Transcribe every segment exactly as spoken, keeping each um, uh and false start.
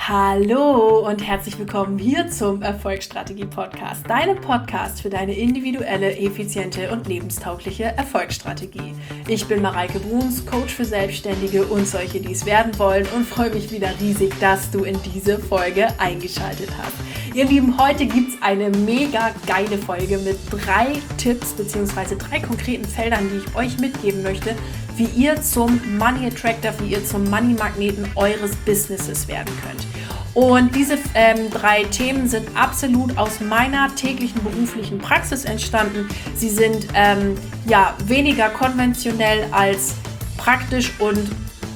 Hallo und herzlich willkommen hier zum Erfolgsstrategie-Podcast, deinem Podcast für deine individuelle, effiziente und lebenstaugliche Erfolgsstrategie. Ich bin Mareike Bruns, Coach für Selbstständige und solche, die es werden wollen, und freue mich wieder riesig, dass du in diese Folge eingeschaltet hast. Ihr Lieben, heute gibt es eine mega geile Folge mit drei Tipps bzw. drei konkreten Feldern, die ich euch mitgeben möchte, wie ihr zum Money Attractor, wie ihr zum Money Magneten eures Businesses werden könnt. Und diese ähm, drei Themen sind absolut aus meiner täglichen beruflichen Praxis entstanden. Sie sind ähm, ja weniger konventionell als praktisch und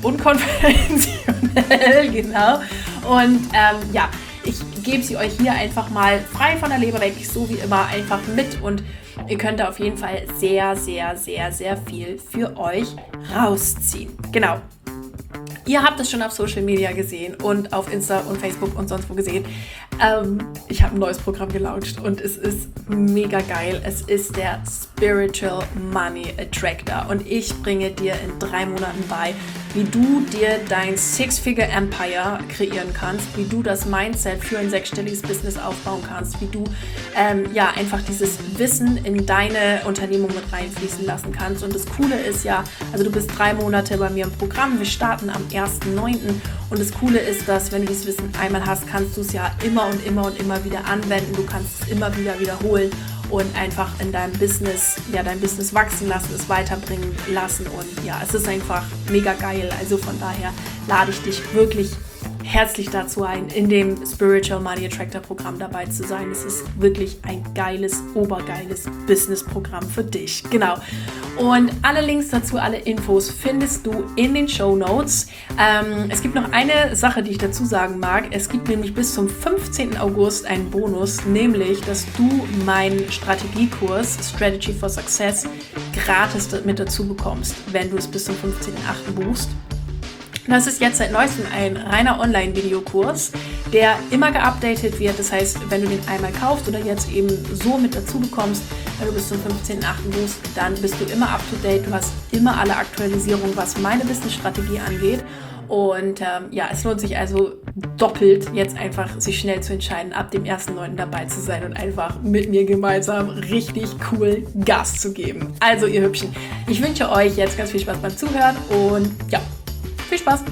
unkonventionell, genau. Und ähm, ja, ich gebe sie euch hier einfach mal frei von der Leber weg, so wie immer einfach mit, und ihr könnt da auf jeden Fall sehr, sehr, sehr, sehr viel für euch rausziehen. Genau. Ihr habt es schon auf Social Media gesehen und auf Insta und Facebook und sonst wo gesehen. Ähm, ich habe ein neues Programm gelauncht und es ist mega geil. Es ist der Spiritual Money Attractor und ich bringe dir in drei Monaten bei, wie du dir dein Six-Figure-Empire kreieren kannst, wie du das Mindset für ein sechsstelliges Business aufbauen kannst, wie du ähm, ja einfach dieses Wissen in deine Unternehmung mit reinfließen lassen kannst. Und das Coole ist ja, also du bist drei Monate bei mir im Programm, wir starten am ersten neunten und das Coole ist, dass wenn du dieses Wissen einmal hast, kannst du es ja immer und immer und immer wieder anwenden, du kannst es immer wieder wiederholen und einfach in deinem Business, ja, dein Business wachsen lassen, es weiterbringen lassen, und ja, es ist einfach mega geil. Also von daher lade ich dich wirklich herzlich dazu ein, in dem Spiritual Money Attractor Programm dabei zu sein. Es ist wirklich ein geiles, obergeiles Business-Programm für dich. Genau. Und alle Links dazu, alle Infos findest du in den Shownotes. Ähm, es gibt noch eine Sache, die ich dazu sagen mag. Es gibt nämlich bis zum fünfzehnten August einen Bonus, nämlich, dass du meinen Strategiekurs Strategy for Success gratis mit dazu bekommst, wenn du es bis zum fünfzehnten achten buchst. Das ist jetzt seit neuestem ein reiner Online-Videokurs, der immer geupdatet wird. Das heißt, wenn du den einmal kaufst oder jetzt eben so mit dazu bekommst, wenn du bis zum fünfzehnten achten buchst, dann bist du immer up to date. Du hast immer alle Aktualisierungen, was meine Business-Strategie angeht. Und ähm, ja, es lohnt sich also doppelt, jetzt einfach sich schnell zu entscheiden, ab dem ersten neunten dabei zu sein und einfach mit mir gemeinsam richtig cool Gas zu geben. Also ihr Hübschen, ich wünsche euch jetzt ganz viel Spaß beim Zuhören und ja, viel Spaß!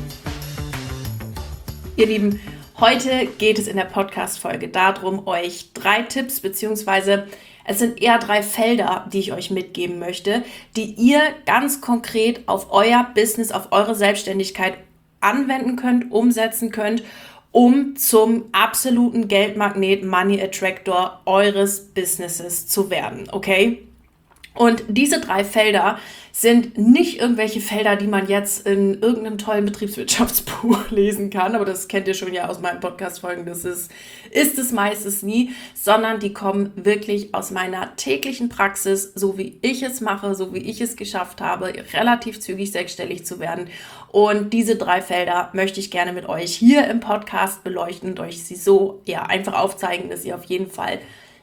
Ihr Lieben, heute geht es in der Podcast-Folge darum, euch drei Tipps, beziehungsweise es sind eher drei Felder, die ich euch mitgeben möchte, die ihr ganz konkret auf euer Business, auf eure Selbstständigkeit anwenden könnt, umsetzen könnt, um zum absoluten Geldmagnet, Money Attractor eures Businesses zu werden, okay? Und diese drei Felder sind nicht irgendwelche Felder, die man jetzt in irgendeinem tollen Betriebswirtschaftsbuch lesen kann, aber das kennt ihr schon ja aus meinen Podcast-Folgen, das ist, ist es meistens nie, sondern die kommen wirklich aus meiner täglichen Praxis, so wie ich es mache, so wie ich es geschafft habe, relativ zügig sechsstellig zu werden. Und diese drei Felder möchte ich gerne mit euch hier im Podcast beleuchten und euch sie so ja einfach aufzeigen, dass ihr auf jeden Fall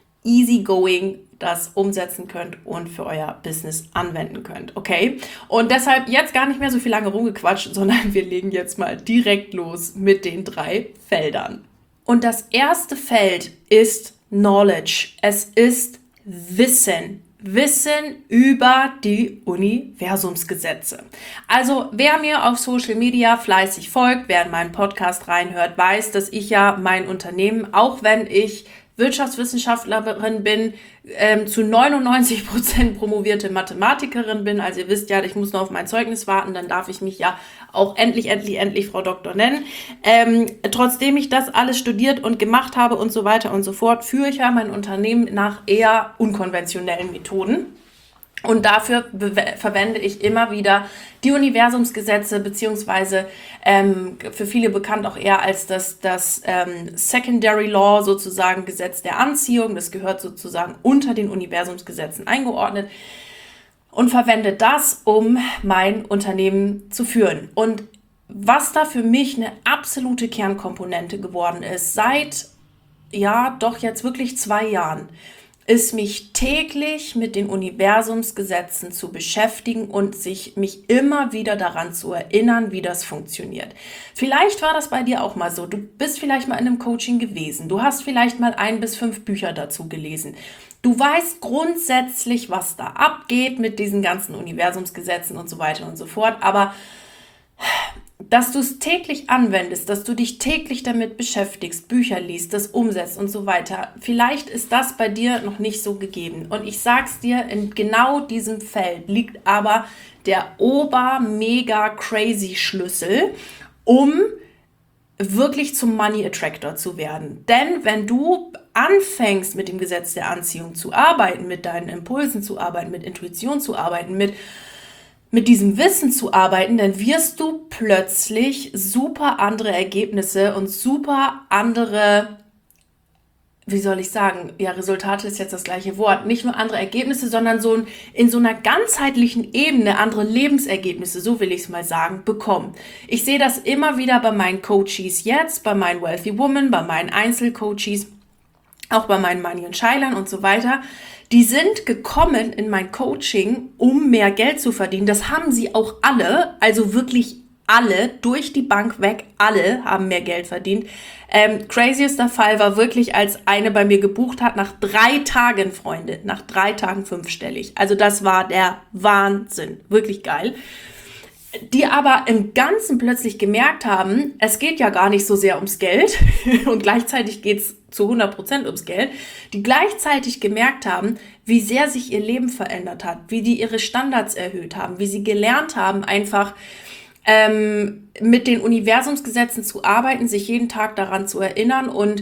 easygoing das umsetzen könnt und für euer Business anwenden könnt, okay? Und deshalb jetzt gar nicht mehr so viel lange rumgequatscht, sondern wir legen jetzt mal direkt los mit den drei Feldern. Und das erste Feld ist Knowledge. Es ist Wissen. Wissen über die Universumsgesetze. Also wer mir auf Social Media fleißig folgt, wer in meinen Podcast reinhört, weiß, dass ich ja mein Unternehmen, auch wenn ich Wirtschaftswissenschaftlerin bin, ähm, zu neunundneunzig Prozent promovierte Mathematikerin bin. Also ihr wisst ja, ich muss noch auf mein Zeugnis warten, dann darf ich mich ja auch endlich, endlich, endlich Frau Doktor nennen. Ähm, trotzdem ich das alles studiert und gemacht habe und so weiter und so fort, führe ich ja mein Unternehmen nach eher unkonventionellen Methoden. Und dafür be- verwende ich immer wieder die Universumsgesetze, beziehungsweise ähm, für viele bekannt auch eher als das, das ähm, Secondary Law, sozusagen Gesetz der Anziehung. Das gehört sozusagen unter den Universumsgesetzen eingeordnet, und verwende das, um mein Unternehmen zu führen. Und was da für mich eine absolute Kernkomponente geworden ist, seit, ja, doch jetzt wirklich zwei Jahren, ist mich täglich mit den Universumsgesetzen zu beschäftigen und sich mich immer wieder daran zu erinnern, wie das funktioniert. Vielleicht war das bei dir auch mal so. Du bist vielleicht mal in einem Coaching gewesen. Du hast vielleicht mal ein bis fünf Bücher dazu gelesen. Du weißt grundsätzlich, was da abgeht mit diesen ganzen Universumsgesetzen und so weiter und so fort. Aber dass du es täglich anwendest, dass du dich täglich damit beschäftigst, Bücher liest, das umsetzt und so weiter. Vielleicht ist das bei dir noch nicht so gegeben. Und ich sag's dir, in genau diesem Feld liegt aber der ober-mega-crazy-Schlüssel, um wirklich zum Money Attractor zu werden. Denn wenn du anfängst, mit dem Gesetz der Anziehung zu arbeiten, mit deinen Impulsen zu arbeiten, mit Intuition zu arbeiten, mit mit diesem Wissen zu arbeiten, dann wirst du plötzlich super andere Ergebnisse und super andere, wie soll ich sagen, ja, Resultate ist jetzt das gleiche Wort, nicht nur andere Ergebnisse, sondern so in so einer ganzheitlichen Ebene andere Lebensergebnisse, so will ich es mal sagen, bekommen. Ich sehe das immer wieder bei meinen Coaches jetzt, bei meinen Wealthy Women, bei meinen Einzelcoaches, auch bei meinen Money und Scheilern und so weiter. Die sind gekommen in mein Coaching, um mehr Geld zu verdienen. Das haben sie auch alle, also wirklich alle, durch die Bank weg, alle haben mehr Geld verdient. Ähm, craziester Fall war wirklich, als eine bei mir gebucht hat, nach drei Tagen, Freunde, nach drei Tagen fünfstellig. Also das war der Wahnsinn, wirklich geil. Die aber im Ganzen plötzlich gemerkt haben, es geht ja gar nicht so sehr ums Geld und gleichzeitig geht es zu hundert Prozent ums Geld, die gleichzeitig gemerkt haben, wie sehr sich ihr Leben verändert hat, wie die ihre Standards erhöht haben, wie sie gelernt haben, einfach ähm, mit den Universumsgesetzen zu arbeiten, sich jeden Tag daran zu erinnern und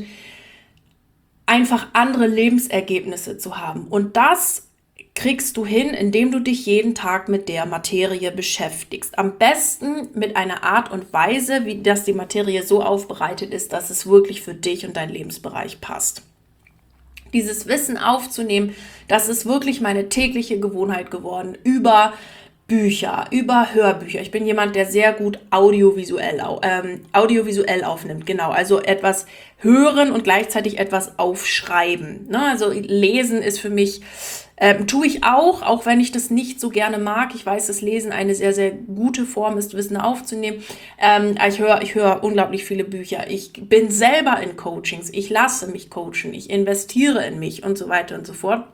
einfach andere Lebensergebnisse zu haben. Und das kriegst du hin, indem du dich jeden Tag mit der Materie beschäftigst. Am besten mit einer Art und Weise, wie das die Materie so aufbereitet ist, dass es wirklich für dich und deinen Lebensbereich passt. Dieses Wissen aufzunehmen, das ist wirklich meine tägliche Gewohnheit geworden, über Bücher, über Hörbücher. Ich bin jemand, der sehr gut audiovisuell, ähm, audiovisuell aufnimmt, genau, also etwas hören und gleichzeitig etwas aufschreiben. Ne? Also lesen ist für mich, ähm, tue ich auch, auch wenn ich das nicht so gerne mag. Ich weiß, dass Lesen eine sehr, sehr gute Form ist, Wissen aufzunehmen. Ähm, ich höre ich höre unglaublich viele Bücher. Ich bin selber in Coachings. Ich lasse mich coachen. Ich investiere in mich und so weiter und so fort.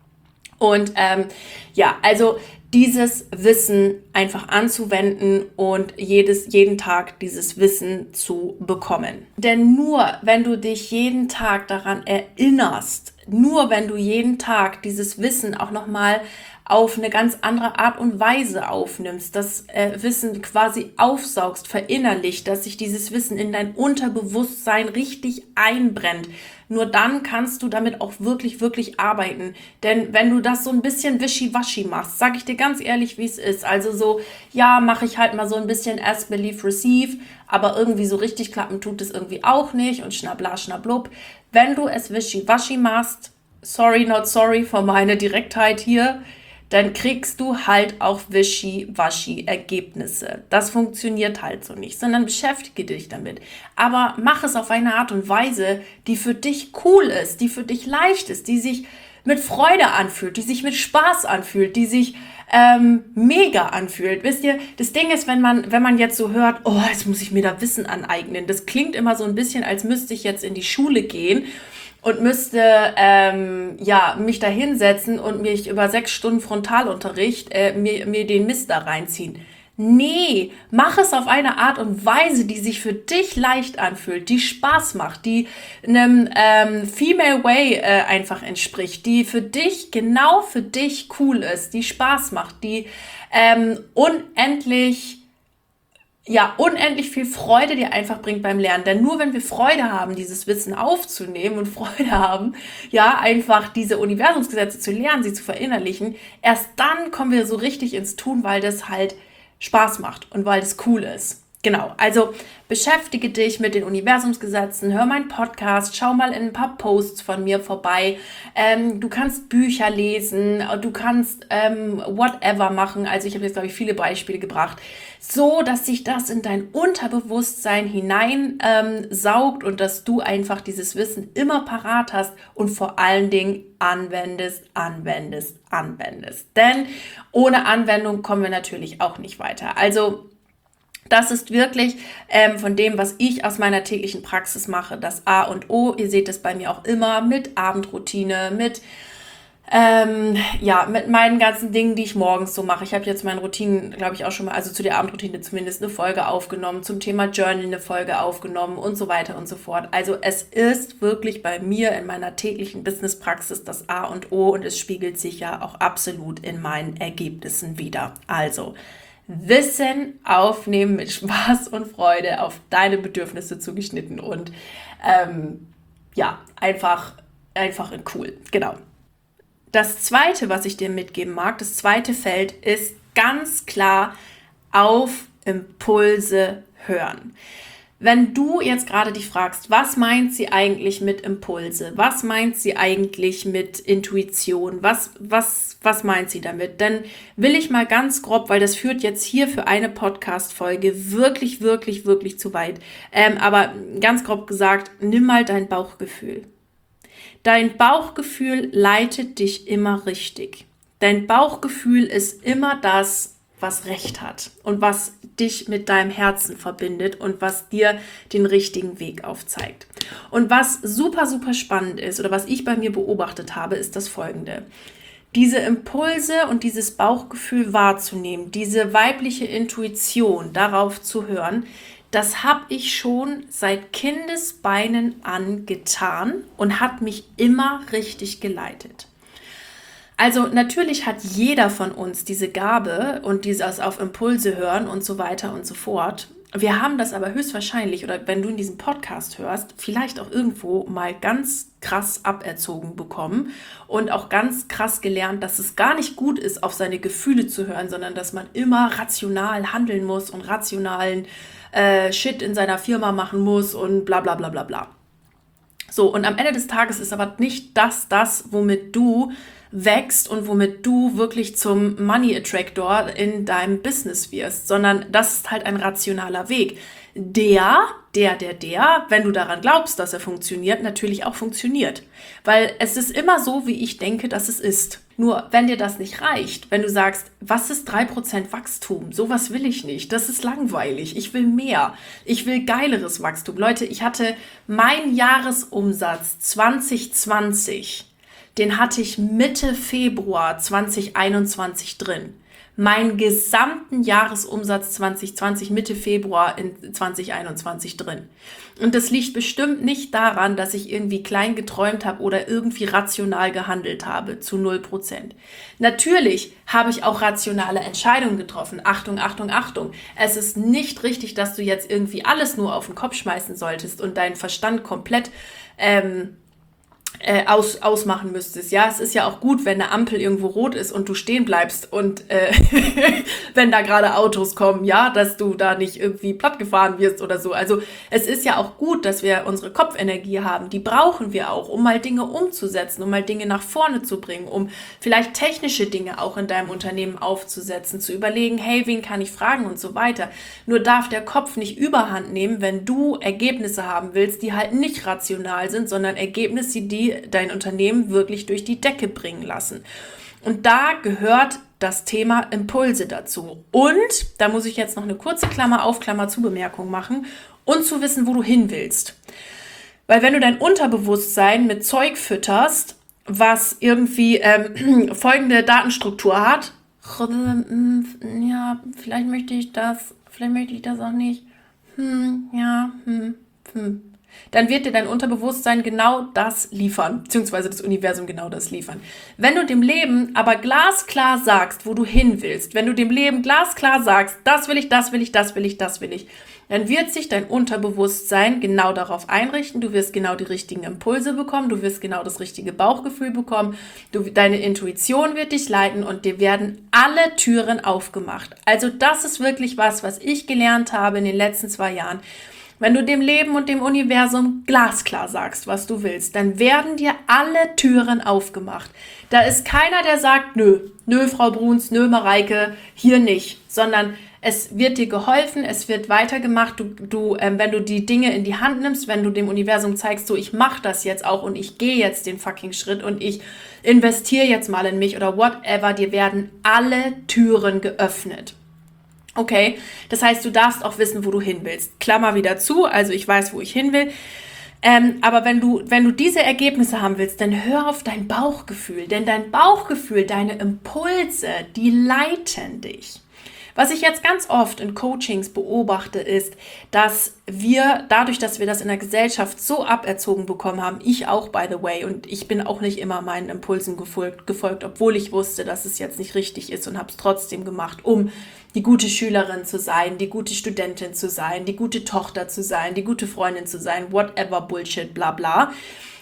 Und ähm, ja, also dieses Wissen einfach anzuwenden und jedes, jeden Tag dieses Wissen zu bekommen. Denn nur wenn du dich jeden Tag daran erinnerst, nur wenn du jeden Tag dieses Wissen auch nochmal auf eine ganz andere Art und Weise aufnimmst, das äh, Wissen quasi aufsaugst, verinnerlicht, dass sich dieses Wissen in dein Unterbewusstsein richtig einbrennt. Nur dann kannst du damit auch wirklich, wirklich arbeiten. Denn wenn du das so ein bisschen wischiwaschi machst, sag ich dir ganz ehrlich, wie es ist. Also so, ja, mache ich halt mal so ein bisschen Ask, Believe, Receive, aber irgendwie so richtig klappen tut es irgendwie auch nicht und schnabla, schnablub. Wenn du es wischiwaschi machst, sorry, not sorry für meine Direktheit hier, dann kriegst du halt auch wischi-waschi Ergebnisse. Das funktioniert halt so nicht, sondern beschäftige dich damit. Aber mach es auf eine Art und Weise, die für dich cool ist, die für dich leicht ist, die sich mit Freude anfühlt, die sich mit Spaß anfühlt, die sich ähm, mega anfühlt. Wisst ihr, das Ding ist, wenn man, wenn man jetzt so hört, oh, jetzt muss ich mir da Wissen aneignen. Das klingt immer so ein bisschen, als müsste ich jetzt in die Schule gehen und müsste ähm, ja, mich da hinsetzen und mich über sechs Stunden Frontalunterricht äh, mir, mir den Mist da reinziehen. Nee, mach es auf eine Art und Weise, die sich für dich leicht anfühlt, die Spaß macht, die einem ähm, Female Way äh, einfach entspricht, die für dich, genau für dich cool ist, die Spaß macht, die ähm, unendlich ja, unendlich viel Freude dir einfach bringt beim Lernen. Denn nur wenn wir Freude haben, dieses Wissen aufzunehmen und Freude haben, ja, einfach diese Universumsgesetze zu lernen, sie zu verinnerlichen, erst dann kommen wir so richtig ins Tun, weil das halt Spaß macht und weil das cool ist. Genau, also beschäftige dich mit den Universumsgesetzen, hör meinen Podcast, schau mal in ein paar Posts von mir vorbei. Ähm, du kannst Bücher lesen, du kannst ähm, whatever machen. Also ich habe jetzt, glaube ich, viele Beispiele gebracht, so dass sich das in dein Unterbewusstsein hinein ähm, saugt und dass du einfach dieses Wissen immer parat hast und vor allen Dingen anwendest, anwendest, anwendest. Denn ohne Anwendung kommen wir natürlich auch nicht weiter. Also das ist wirklich ähm, von dem, was ich aus meiner täglichen Praxis mache, das A und O. Ihr seht es bei mir auch immer mit Abendroutine, mit, ähm, ja, mit meinen ganzen Dingen, die ich morgens so mache. Ich habe jetzt meine Routinen, glaube ich, auch schon mal, also zu der Abendroutine zumindest eine Folge aufgenommen, zum Thema Journal eine Folge aufgenommen und so weiter und so fort. Also es ist wirklich bei mir in meiner täglichen Businesspraxis das A und O und es spiegelt sich ja auch absolut in meinen Ergebnissen wider. Also Wissen aufnehmen mit Spaß und Freude, auf deine Bedürfnisse zugeschnitten und ähm, ja, einfach, einfach cool. Genau. Das zweite, was ich dir mitgeben mag, das zweite Feld ist ganz klar auf Impulse hören. Wenn du jetzt gerade dich fragst, was meint sie eigentlich mit Impulse? Was meint sie eigentlich mit Intuition? Was, was, was meint sie damit? Dann will ich mal ganz grob, weil das führt jetzt hier für eine Podcast-Folge wirklich, wirklich, wirklich zu weit. Ähm, aber ganz grob gesagt, nimm mal dein Bauchgefühl. Dein Bauchgefühl leitet dich immer richtig. Dein Bauchgefühl ist immer das, was Recht hat und was dich mit deinem Herzen verbindet und was dir den richtigen Weg aufzeigt. Und was super, super spannend ist oder was ich bei mir beobachtet habe, ist das Folgende. Diese Impulse und dieses Bauchgefühl wahrzunehmen, diese weibliche Intuition, darauf zu hören, das habe ich schon seit Kindesbeinen an getan und hat mich immer richtig geleitet. Also natürlich hat jeder von uns diese Gabe und dieses auf Impulse hören und so weiter und so fort. Wir haben das aber höchstwahrscheinlich, oder wenn du in diesem Podcast hörst, vielleicht auch irgendwo mal ganz krass aberzogen bekommen und auch ganz krass gelernt, dass es gar nicht gut ist, auf seine Gefühle zu hören, sondern dass man immer rational handeln muss und rationalen äh, Shit in seiner Firma machen muss und bla bla bla bla bla. So, und am Ende des Tages ist aber nicht das das, womit du wächst und womit du wirklich zum Money Attractor in deinem Business wirst, sondern das ist halt ein rationaler Weg. Der, der, der, der, wenn du daran glaubst, dass er funktioniert, natürlich auch funktioniert. Weil es ist immer so, wie ich denke, dass es ist. Nur, wenn dir das nicht reicht, wenn du sagst, was ist drei Prozent Wachstum? Sowas will ich nicht. Das ist langweilig. Ich will mehr. Ich will geileres Wachstum. Leute, ich hatte meinen Jahresumsatz zwanzig zwanzig, den hatte ich Mitte Februar zwanzig einundzwanzig drin. Meinen gesamten Jahresumsatz zwanzig zwanzig Mitte Februar in zwanzig einundzwanzig drin. Und das liegt bestimmt nicht daran, dass ich irgendwie klein geträumt habe oder irgendwie rational gehandelt habe, zu null Prozent. Natürlich habe ich auch rationale Entscheidungen getroffen. Achtung, Achtung, Achtung. Es ist nicht richtig, dass du jetzt irgendwie alles nur auf den Kopf schmeißen solltest und deinen Verstand komplett ähm, Äh, aus, ausmachen müsstest. Ja, es ist ja auch gut, wenn eine Ampel irgendwo rot ist und du stehen bleibst und äh, wenn da gerade Autos kommen, ja, dass du da nicht irgendwie plattgefahren wirst oder so. Also es ist ja auch gut, dass wir unsere Kopfenergie haben. Die brauchen wir auch, um mal Dinge umzusetzen, um mal Dinge nach vorne zu bringen, um vielleicht technische Dinge auch in deinem Unternehmen aufzusetzen, zu überlegen, hey, wen kann ich fragen und so weiter. Nur darf der Kopf nicht überhand nehmen, wenn du Ergebnisse haben willst, die halt nicht rational sind, sondern Ergebnisse, die dein Unternehmen wirklich durch die Decke bringen lassen. Und da gehört das Thema Impulse dazu. Und da muss ich jetzt noch eine kurze Klammer auf, Klammer zu Bemerkung machen und zu wissen, wo du hin willst. Weil wenn du dein Unterbewusstsein mit Zeug fütterst, was irgendwie ähm, folgende Datenstruktur hat, ja, vielleicht möchte ich das, vielleicht möchte ich das auch nicht, hm, ja, hm, hm. Dann wird dir dein Unterbewusstsein genau das liefern, beziehungsweise das Universum genau das liefern. Wenn du dem Leben aber glasklar sagst, wo du hin willst, wenn du dem Leben glasklar sagst, das will ich, das will ich, das will ich, das will ich, dann wird sich dein Unterbewusstsein genau darauf einrichten. Du wirst genau die richtigen Impulse bekommen, du wirst genau das richtige Bauchgefühl bekommen, du, deine Intuition wird dich leiten und dir werden alle Türen aufgemacht. Also das ist wirklich was, was ich gelernt habe in den letzten zwei Jahren. Wenn du dem Leben und dem Universum glasklar sagst, was du willst, dann werden dir alle Türen aufgemacht. Da ist keiner, der sagt, nö, nö, Frau Bruns, nö, Mareike, hier nicht, sondern es wird dir geholfen, es wird weitergemacht. Du, du, ähm, wenn du die Dinge in die Hand nimmst, wenn du dem Universum zeigst, so ich mache das jetzt auch und ich gehe jetzt den fucking Schritt und ich investiere jetzt mal in mich oder whatever, dir werden alle Türen geöffnet. Okay, das heißt, du darfst auch wissen, wo du hin willst. Klammer wieder zu, also ich weiß, wo ich hin will. Ähm, aber wenn du, wenn du diese Ergebnisse haben willst, dann hör auf dein Bauchgefühl. Denn dein Bauchgefühl, deine Impulse, die leiten dich. Was ich jetzt ganz oft in Coachings beobachte, ist, dass wir, dadurch, dass wir das in der Gesellschaft so aberzogen bekommen haben, ich auch, by the way, und ich bin auch nicht immer meinen Impulsen gefolgt, gefolgt obwohl ich wusste, dass es jetzt nicht richtig ist und habe es trotzdem gemacht, um die gute Schülerin zu sein, die gute Studentin zu sein, die gute Tochter zu sein, die gute Freundin zu sein, whatever Bullshit, bla bla.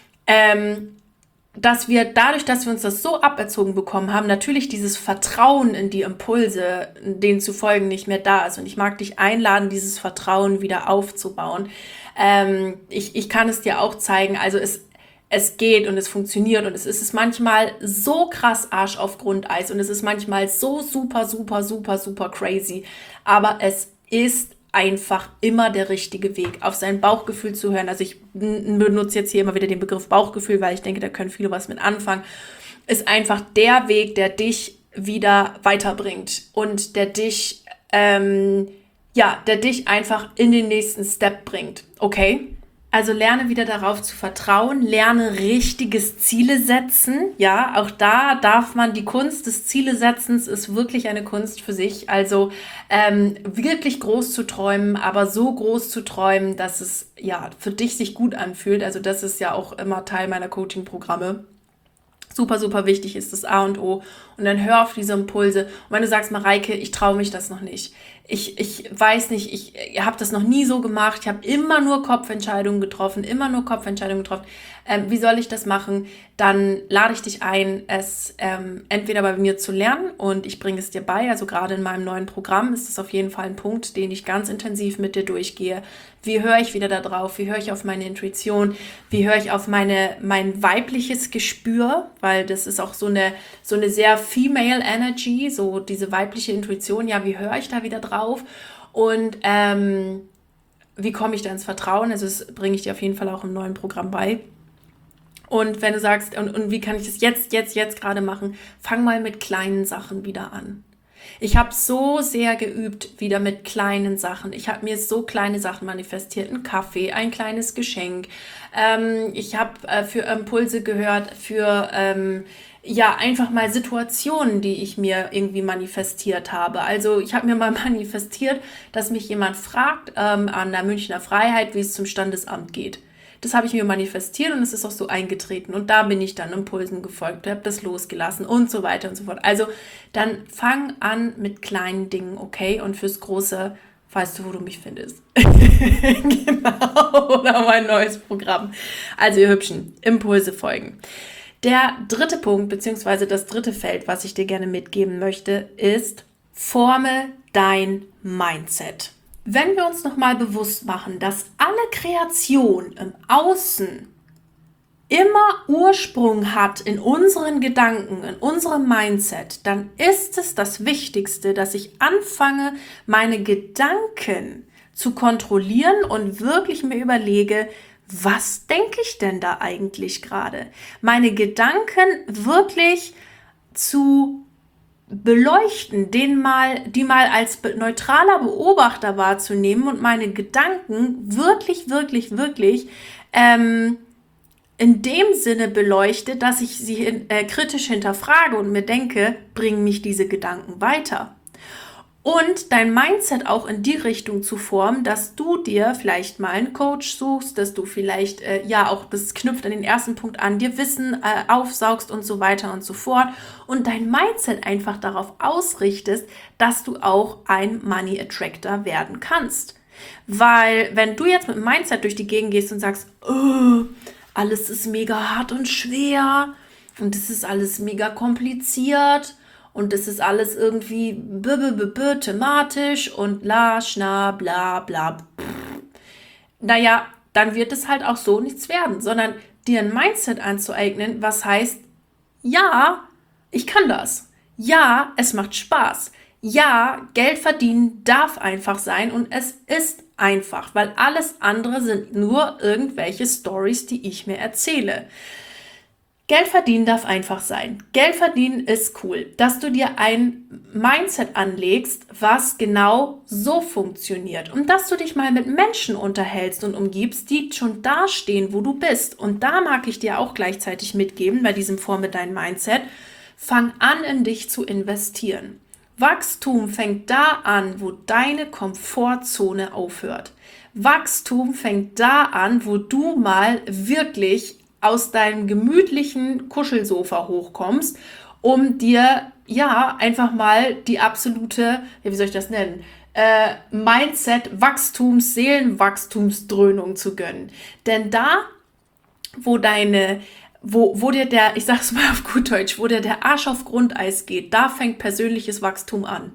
Ähm, dass wir dadurch, dass wir uns das so aberzogen bekommen haben, natürlich dieses Vertrauen in die Impulse, denen zu folgen, nicht mehr da ist. Und ich mag dich einladen, dieses Vertrauen wieder aufzubauen. Ähm, ich, ich kann es dir auch zeigen, also es, es geht und es funktioniert und es ist es manchmal so krass Arsch auf Grundeis und es ist manchmal so super, super, super, super crazy. Aber es ist einfach immer der richtige Weg, auf sein Bauchgefühl zu hören. Also ich benutze jetzt hier immer wieder den Begriff Bauchgefühl, weil ich denke, da können viele was mit anfangen. Ist einfach der Weg, der dich wieder weiterbringt und der dich, ähm, ja, der dich einfach in den nächsten Step bringt. Okay? Also lerne wieder darauf zu vertrauen, lerne richtiges Ziele setzen. Ja, auch da darf man, die Kunst des Zielesetzens ist wirklich eine Kunst für sich. Also ähm, wirklich groß zu träumen, aber so groß zu träumen, dass es ja für dich sich gut anfühlt. Also das ist ja auch immer Teil meiner Coaching-Programme. Super, super wichtig ist das A und O. Und dann hör auf diese Impulse. Und wenn du sagst, Mareike, ich traue mich das noch nicht. Ich, ich weiß nicht, ich, ich habe das noch nie so gemacht. Ich habe immer nur Kopfentscheidungen getroffen, immer nur Kopfentscheidungen getroffen. Ähm, wie soll ich das machen? Dann lade ich dich ein, es ähm, entweder bei mir zu lernen und ich bringe es dir bei. Also gerade in meinem neuen Programm ist das auf jeden Fall ein Punkt, den ich ganz intensiv mit dir durchgehe. Wie höre ich wieder da drauf? Wie höre ich auf meine Intuition? Wie höre ich auf meine, mein weibliches Gespür? Weil das ist auch so eine, so eine sehr female Energy, so diese weibliche Intuition. Ja, wie höre ich da wieder drauf? Und ähm, wie komme ich da ins Vertrauen? Also das bringe ich dir auf jeden Fall auch im neuen Programm bei. Und wenn du sagst, und, und wie kann ich das jetzt, jetzt, jetzt gerade machen? Fang mal mit kleinen Sachen wieder an. Ich habe so sehr geübt wieder mit kleinen Sachen. Ich habe mir so kleine Sachen manifestiert. Ein Kaffee, ein kleines Geschenk. Ähm, ich habe äh, für Impulse gehört, für ähm, ja einfach mal Situationen, die ich mir irgendwie manifestiert habe. Also ich habe mir mal manifestiert, dass mich jemand fragt ähm, an der Münchner Freiheit, wie es zum Standesamt geht. Das habe ich mir manifestiert und es ist auch so eingetreten. Und da bin ich dann Impulsen gefolgt, habe das losgelassen und so weiter und so fort. Also dann fang an mit kleinen Dingen, okay? Und fürs Große weißt du, wo du mich findest. Genau, oder mein neues Programm. Also ihr Hübschen, Impulse folgen. Der dritte Punkt, beziehungsweise das dritte Feld, was ich dir gerne mitgeben möchte, ist, forme dein Mindset. Wenn wir uns nochmal bewusst machen, dass alle Kreation im Außen immer Ursprung hat in unseren Gedanken, in unserem Mindset, dann ist es das Wichtigste, dass ich anfange, meine Gedanken zu kontrollieren und wirklich mir überlege, was denke ich denn da eigentlich gerade? Meine Gedanken wirklich zu beleuchten, den mal, die mal als neutraler Beobachter wahrzunehmen und meine Gedanken wirklich, wirklich, wirklich ähm, in dem Sinne beleuchte, dass ich sie in, äh, kritisch hinterfrage und mir denke, bringen mich diese Gedanken weiter. Und dein Mindset auch in die Richtung zu formen, dass du dir vielleicht mal einen Coach suchst, dass du vielleicht, äh, ja auch, das knüpft an den ersten Punkt an, dir Wissen äh, aufsaugst und so weiter und so fort und dein Mindset einfach darauf ausrichtest, dass du auch ein Money Attractor werden kannst. Weil wenn du jetzt mit dem Mindset durch die Gegend gehst und sagst, oh, alles ist mega hart und schwer und es ist alles mega kompliziert und es ist alles irgendwie b -b -b -b thematisch und la, schna, bla, bla. Naja, dann wird es halt auch so nichts werden, sondern dir ein Mindset anzueignen, was heißt, ja, ich kann das. Ja, es macht Spaß. Ja, Geld verdienen darf einfach sein und es ist einfach, weil alles andere sind nur irgendwelche Storys, die ich mir erzähle. Geld verdienen darf einfach sein. Geld verdienen ist cool, dass du dir ein Mindset anlegst, was genau so funktioniert und dass du dich mal mit Menschen unterhältst und umgibst, die schon da stehen, wo du bist. Und da mag ich dir auch gleichzeitig mitgeben, bei diesem Form mit deinem Mindset, fang an, in dich zu investieren. Wachstum fängt da an, wo deine Komfortzone aufhört. Wachstum fängt da an, wo du mal wirklich aus deinem gemütlichen Kuschelsofa hochkommst, um dir ja einfach mal die absolute, wie soll ich das nennen, äh, Mindset-Wachstums-, Seelenwachstumsdröhnung zu gönnen. Denn da, wo deine Wo, wo dir der, ich sag's mal auf gut Deutsch, wo dir der Arsch auf Grundeis geht, da fängt persönliches Wachstum an.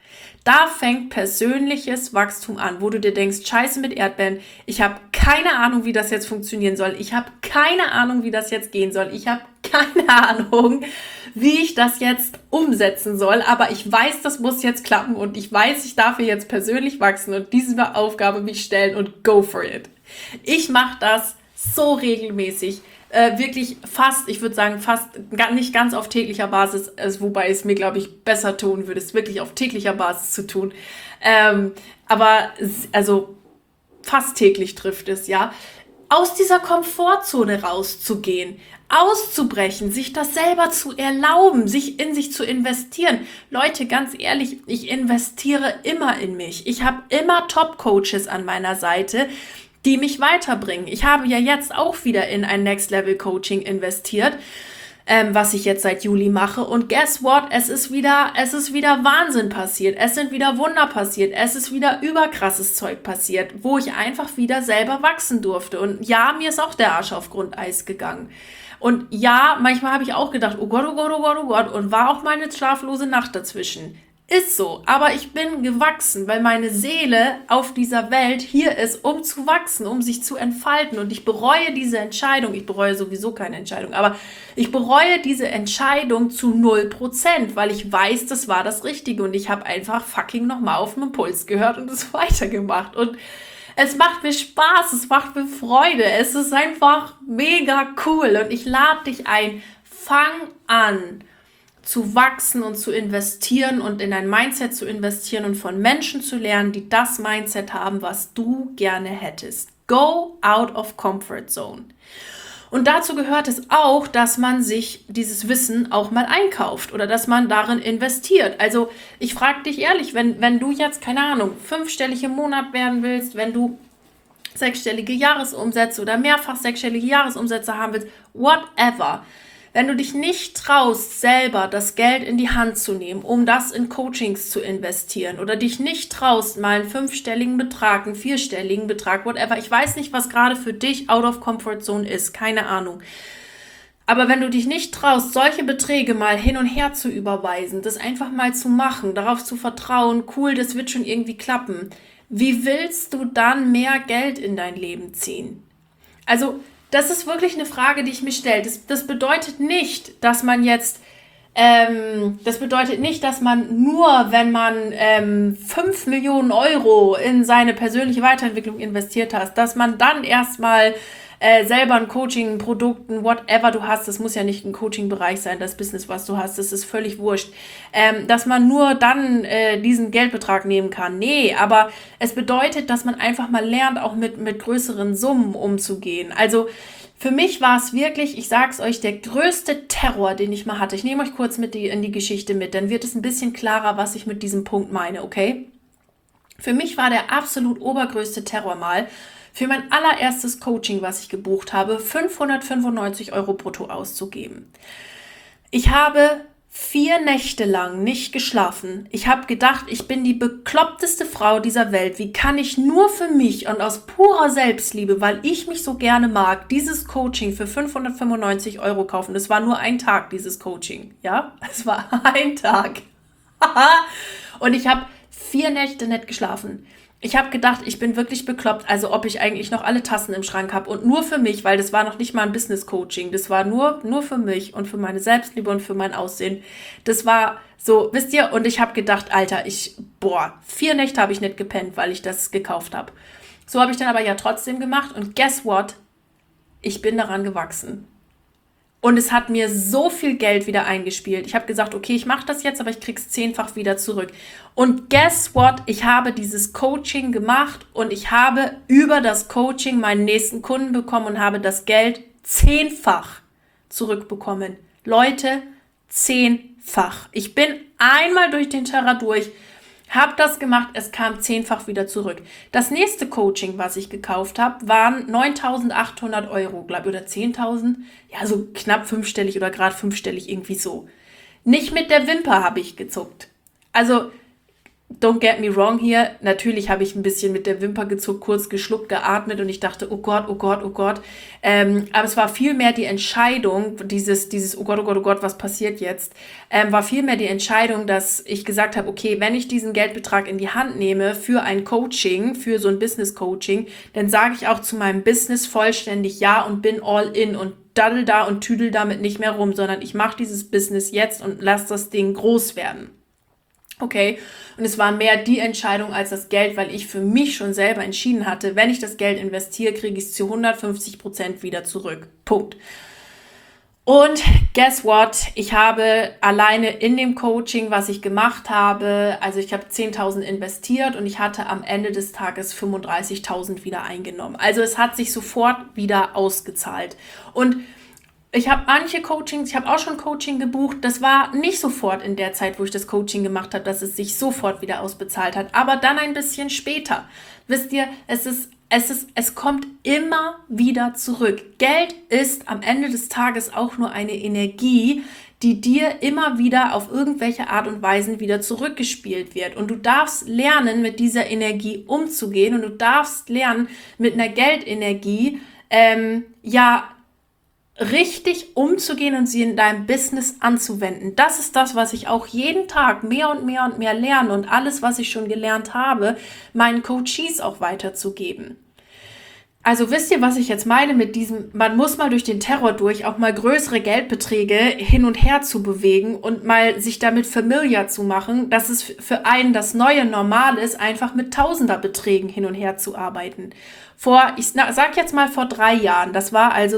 Da fängt persönliches Wachstum an, wo du dir denkst, scheiße mit Erdbeeren, ich habe keine Ahnung, wie das jetzt funktionieren soll. Ich habe keine Ahnung, wie das jetzt gehen soll. Ich habe keine Ahnung, wie ich das jetzt umsetzen soll. Aber ich weiß, das muss jetzt klappen und ich weiß, ich darf hier jetzt persönlich wachsen und diese Aufgabe mich stellen und go for it. Ich mache das so regelmäßig. Äh, wirklich fast, ich würde sagen fast, nicht ganz auf täglicher Basis, äh, wobei es mir, glaube ich, besser tun würde, es wirklich auf täglicher Basis zu tun. Ähm, aber also fast täglich trifft es, ja. Aus dieser Komfortzone rauszugehen, auszubrechen, sich das selber zu erlauben, sich in sich zu investieren. Leute, ganz ehrlich, ich investiere immer in mich. Ich habe immer Top-Coaches an meiner Seite, die mich weiterbringen. Ich habe ja jetzt auch wieder in ein Next-Level-Coaching investiert, ähm, was ich jetzt seit Juli mache. Und guess what? Es ist wieder, es ist wieder Wahnsinn passiert. Es sind wieder Wunder passiert. Es ist wieder überkrasses Zeug passiert, wo ich einfach wieder selber wachsen durfte. Und ja, mir ist auch der Arsch auf Grundeis gegangen. Und ja, manchmal habe ich auch gedacht, oh Gott, oh Gott, oh Gott, oh Gott. Und war auch mal eine schlaflose Nacht dazwischen. Ist so, aber ich bin gewachsen, weil meine Seele auf dieser Welt hier ist, um zu wachsen, um sich zu entfalten. Und ich bereue diese Entscheidung, ich bereue sowieso keine Entscheidung, aber ich bereue diese Entscheidung zu null Prozent, weil ich weiß, das war das Richtige und ich habe einfach fucking nochmal auf den Impuls gehört und es weitergemacht. Und es macht mir Spaß, es macht mir Freude, es ist einfach mega cool und ich lade dich ein, fang an, zu wachsen und zu investieren und in dein Mindset zu investieren und von Menschen zu lernen, die das Mindset haben, was du gerne hättest. Go out of comfort zone. Und dazu gehört es auch, dass man sich dieses Wissen auch mal einkauft oder dass man darin investiert. Also ich frage dich ehrlich, wenn, wenn du jetzt, keine Ahnung, fünfstellig im Monat werden willst, wenn du sechsstellige Jahresumsätze oder mehrfach sechsstellige Jahresumsätze haben willst, whatever. Wenn du dich nicht traust, selber das Geld in die Hand zu nehmen, um das in Coachings zu investieren oder dich nicht traust, mal einen fünfstelligen Betrag, einen vierstelligen Betrag, whatever. Ich weiß nicht, was gerade für dich out of comfort zone ist, keine Ahnung. Aber wenn du dich nicht traust, solche Beträge mal hin und her zu überweisen, das einfach mal zu machen, darauf zu vertrauen, cool, das wird schon irgendwie klappen, wie willst du dann mehr Geld in dein Leben ziehen? Also, das ist wirklich eine Frage, die ich mir stelle. Das, das bedeutet nicht, dass man jetzt, ähm, das bedeutet nicht, dass man nur, wenn man ähm, fünf Millionen Euro in seine persönliche Weiterentwicklung investiert hat, dass man dann erstmal äh, selber ein Coaching, ein Produkt, ein whatever du hast, das muss ja nicht ein Coaching-Bereich sein, das Business, was du hast, das ist völlig wurscht, ähm, dass man nur dann äh, diesen Geldbetrag nehmen kann. Nee, aber es bedeutet, dass man einfach mal lernt, auch mit, mit größeren Summen umzugehen. Also für mich war es wirklich, ich sag's euch, der größte Terror, den ich mal hatte. Ich nehme euch kurz mit die, in die Geschichte mit, dann wird es ein bisschen klarer, was ich mit diesem Punkt meine, okay? Für mich war der absolut obergrößte Terror mal, für mein allererstes Coaching, was ich gebucht habe, fünfhundertfünfundneunzig Euro brutto auszugeben. Ich habe vier Nächte lang nicht geschlafen. Ich habe gedacht, ich bin die bekloppteste Frau dieser Welt. Wie kann ich nur für mich und aus purer Selbstliebe, weil ich mich so gerne mag, dieses Coaching für fünfhundertfünfundneunzig Euro kaufen? Das war nur ein Tag, dieses Coaching. Ja, es war ein Tag. Und ich habe vier Nächte nicht geschlafen. Ich habe gedacht, ich bin wirklich bekloppt, also ob ich eigentlich noch alle Tassen im Schrank habe und nur für mich, weil das war noch nicht mal ein Business-Coaching, das war nur, nur für mich und für meine Selbstliebe und für mein Aussehen. Das war so, wisst ihr, und ich habe gedacht, Alter, ich, boah, vier Nächte habe ich nicht gepennt, weil ich das gekauft habe. So habe ich dann aber ja trotzdem gemacht und guess what? Ich bin daran gewachsen. Und es hat mir so viel Geld wieder eingespielt. Ich habe gesagt, okay, ich mache das jetzt, aber ich krieg's zehnfach wieder zurück. Und guess what? Ich habe dieses Coaching gemacht und ich habe über das Coaching meinen nächsten Kunden bekommen und habe das Geld zehnfach zurückbekommen. Leute, zehnfach. Ich bin einmal durch den Terror durch, habe das gemacht, es kam zehnfach wieder zurück. Das nächste Coaching, was ich gekauft habe, waren neuntausendachthundert Euro, glaube ich, oder zehntausend. Ja, so knapp fünfstellig oder gerade fünfstellig, irgendwie so. Nicht mit der Wimper habe ich gezuckt. Also, don't get me wrong hier. Natürlich habe ich ein bisschen mit der Wimper gezuckt, kurz geschluckt, geatmet und ich dachte, oh Gott, oh Gott, oh Gott. Ähm, aber es war vielmehr die Entscheidung, dieses, dieses, oh Gott, oh Gott, oh Gott, was passiert jetzt, ähm, war vielmehr die Entscheidung, dass ich gesagt habe, okay, wenn ich diesen Geldbetrag in die Hand nehme für ein Coaching, für so ein Business-Coaching, dann sage ich auch zu meinem Business vollständig ja und bin all in und daddel da und tüdel damit nicht mehr rum, sondern ich mache dieses Business jetzt und lasse das Ding groß werden. Okay, und es war mehr die Entscheidung als das Geld, weil ich für mich schon selber entschieden hatte, wenn ich das Geld investiere, kriege ich es zu hundertfünfzig Prozent wieder zurück. Punkt. Und guess what? Ich habe alleine in dem Coaching, was ich gemacht habe, also ich habe zehntausend investiert und ich hatte am Ende des Tages fünfunddreißigtausend wieder eingenommen. Also es hat sich sofort wieder ausgezahlt. Und ich habe manche Coachings, ich habe auch schon Coaching gebucht, das war nicht sofort in der Zeit, wo ich das Coaching gemacht habe, dass es sich sofort wieder ausbezahlt hat, aber dann ein bisschen später. Wisst ihr, es ist, es ist, es kommt immer wieder zurück. Geld ist am Ende des Tages auch nur eine Energie, die dir immer wieder auf irgendwelche Art und Weise wieder zurückgespielt wird. Und du darfst lernen, mit dieser Energie umzugehen und du darfst lernen, mit einer Geldenergie, ähm, ja, richtig umzugehen und sie in deinem Business anzuwenden. Das ist das, was ich auch jeden Tag mehr und mehr und mehr lerne und alles, was ich schon gelernt habe, meinen Coaches auch weiterzugeben. Also wisst ihr, was ich jetzt meine mit diesem, man muss mal durch den Terror durch, auch mal größere Geldbeträge hin und her zu bewegen und mal sich damit familiar zu machen, dass es für einen das neue Normal ist, einfach mit Tausenderbeträgen hin und her zu arbeiten. Vor, ich sag jetzt mal vor drei Jahren, das war also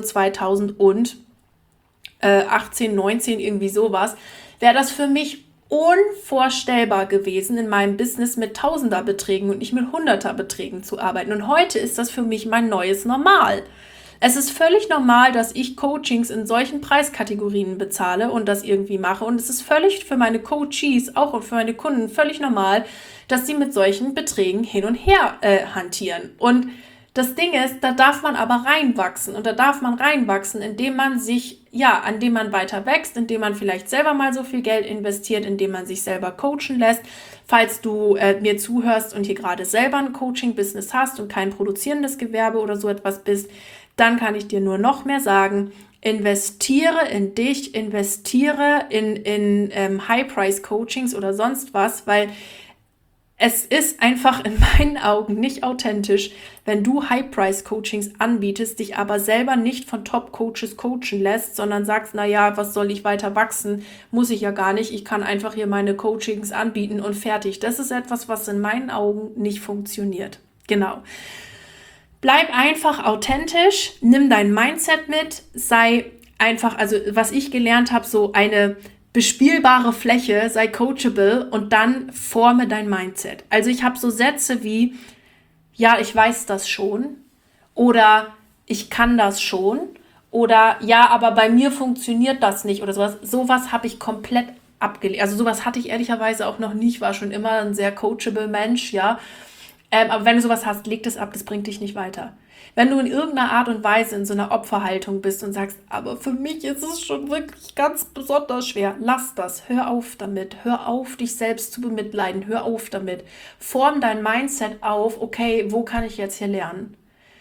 zweitausendachtzehn, neunzehn, irgendwie sowas, wäre das für mich unvorstellbar gewesen, in meinem Business mit Tausenderbeträgen und nicht mit Hunderterbeträgen zu arbeiten. Und heute ist das für mich mein neues Normal. Es ist völlig normal, dass ich Coachings in solchen Preiskategorien bezahle und das irgendwie mache. Und es ist völlig für meine Coaches, auch und für meine Kunden, völlig normal, dass sie mit solchen Beträgen hin und her äh, hantieren. Und das Ding ist, da darf man aber reinwachsen und da darf man reinwachsen, indem man sich, ja, indem man weiter wächst, indem man vielleicht selber mal so viel Geld investiert, indem man sich selber coachen lässt. Falls du äh, mir zuhörst und hier gerade selber ein Coaching-Business hast und kein produzierendes Gewerbe oder so etwas bist, dann kann ich dir nur noch mehr sagen, investiere in dich, investiere in, in ähm, High-Price-Coachings oder sonst was, weil es ist einfach in meinen Augen nicht authentisch, wenn du High-Price-Coachings anbietest, dich aber selber nicht von Top-Coaches coachen lässt, sondern sagst, naja, was soll ich weiter wachsen? Muss ich ja gar nicht. Ich kann einfach hier meine Coachings anbieten und fertig. Das ist etwas, was in meinen Augen nicht funktioniert. Genau. Bleib einfach authentisch, nimm dein Mindset mit, sei einfach, also was ich gelernt habe, so eine bespielbare Fläche, sei coachable und dann forme dein Mindset. Also ich habe so Sätze wie, ja, ich weiß das schon oder ich kann das schon oder ja, aber bei mir funktioniert das nicht oder sowas. Sowas habe ich komplett abgelehnt. Also sowas hatte ich ehrlicherweise auch noch nie. Ich war schon immer ein sehr coachable Mensch, ja. Ähm, aber wenn du sowas hast, leg das ab, das bringt dich nicht weiter. Wenn du in irgendeiner Art und Weise in so einer Opferhaltung bist und sagst, aber für mich ist es schon wirklich ganz besonders schwer, lass das, hör auf damit, hör auf, dich selbst zu bemitleiden, hör auf damit. Form dein Mindset auf, okay, wo kann ich jetzt hier lernen?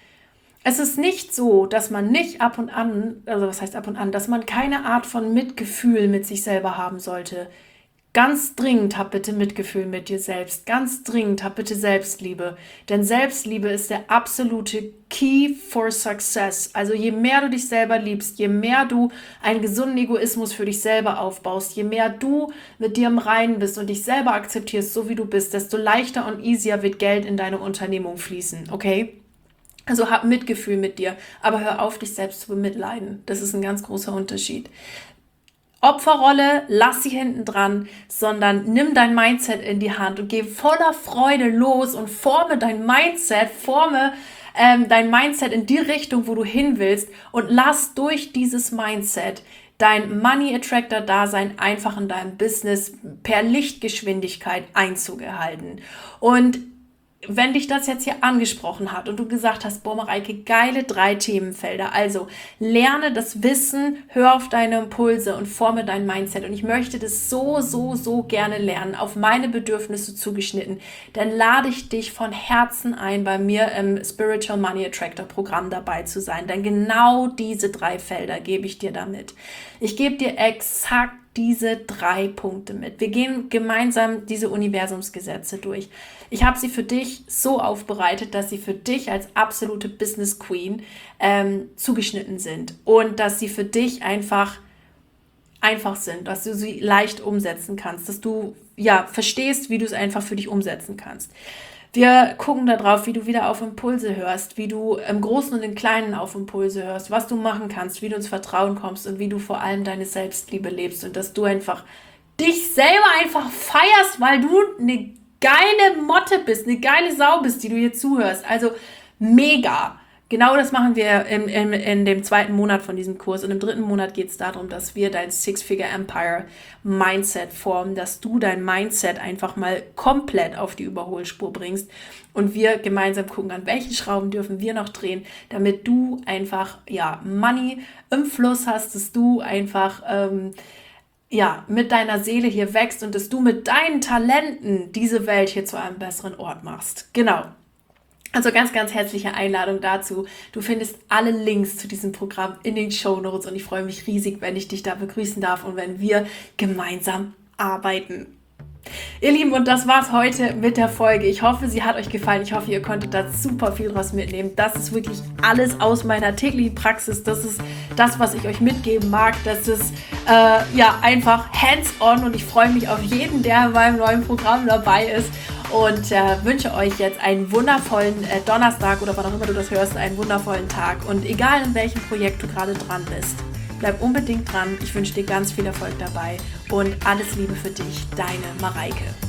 Es ist nicht so, dass man nicht ab und an, also was heißt ab und an, dass man keine Art von Mitgefühl mit sich selber haben sollte. Ganz dringend hab bitte Mitgefühl mit dir selbst. Ganz dringend hab bitte Selbstliebe. Denn Selbstliebe ist der absolute Key for Success. Also je mehr du dich selber liebst, je mehr du einen gesunden Egoismus für dich selber aufbaust, je mehr du mit dir im Reinen bist und dich selber akzeptierst, so wie du bist, desto leichter und easier wird Geld in deine Unternehmung fließen. Okay? Also hab Mitgefühl mit dir, aber hör auf, dich selbst zu bemitleiden. Das ist ein ganz großer Unterschied. Opferrolle, lass sie hinten dran, sondern nimm dein Mindset in die Hand und geh voller Freude los und forme dein Mindset, forme ähm, dein Mindset in die Richtung, wo du hin willst und lass durch dieses Mindset dein Money Attractor Dasein einfach in deinem Business per Lichtgeschwindigkeit Einzug erhalten. Und wenn dich das jetzt hier angesprochen hat und du gesagt hast, boah Mareike, geile drei Themenfelder, also lerne das Wissen, hör auf deine Impulse und forme dein Mindset und ich möchte das so, so, so gerne lernen, auf meine Bedürfnisse zugeschnitten, dann lade ich dich von Herzen ein, bei mir im Spiritual Money Attractor Programm dabei zu sein, denn genau diese drei Felder gebe ich dir damit. Ich gebe dir exakt diese drei Punkte mit. Wir gehen gemeinsam diese Universumsgesetze durch. Ich habe sie für dich so aufbereitet, dass sie für dich als absolute Business Queen ähm, zugeschnitten sind und dass sie für dich einfach einfach sind, dass du sie leicht umsetzen kannst, dass du ja verstehst, wie du es einfach für dich umsetzen kannst. Wir gucken darauf, wie du wieder auf Impulse hörst, wie du im Großen und im Kleinen auf Impulse hörst, was du machen kannst, wie du ins Vertrauen kommst und wie du vor allem deine Selbstliebe lebst und dass du einfach dich selber einfach feierst, weil du eine geile Motte bist, eine geile Sau bist, die du hier zuhörst. Also mega. Genau das machen wir in, in, in dem zweiten Monat von diesem Kurs. Und im dritten Monat geht es darum, dass wir dein Six-Figure-Empire-Mindset formen, dass du dein Mindset einfach mal komplett auf die Überholspur bringst und wir gemeinsam gucken, an welchen Schrauben dürfen wir noch drehen, damit du einfach ja Money im Fluss hast, dass du einfach ähm, ja mit deiner Seele hier wächst und dass du mit deinen Talenten diese Welt hier zu einem besseren Ort machst. Genau. Also ganz, ganz herzliche Einladung dazu. Du findest alle Links zu diesem Programm in den Shownotes und ich freue mich riesig, wenn ich dich da begrüßen darf und wenn wir gemeinsam arbeiten. Ihr Lieben, und das war's heute mit der Folge. Ich hoffe, sie hat euch gefallen. Ich hoffe, ihr konntet da super viel draus mitnehmen. Das ist wirklich alles aus meiner täglichen Praxis. Das ist das, was ich euch mitgeben mag. Das ist äh, ja einfach hands-on und ich freue mich auf jeden, der in meinem neuen Programm dabei ist. Und äh, wünsche euch jetzt einen wundervollen äh, Donnerstag oder wann auch immer du das hörst, einen wundervollen Tag. Und egal in welchem Projekt du gerade dran bist, bleib unbedingt dran. Ich wünsche dir ganz viel Erfolg dabei und alles Liebe für dich, deine Mareike.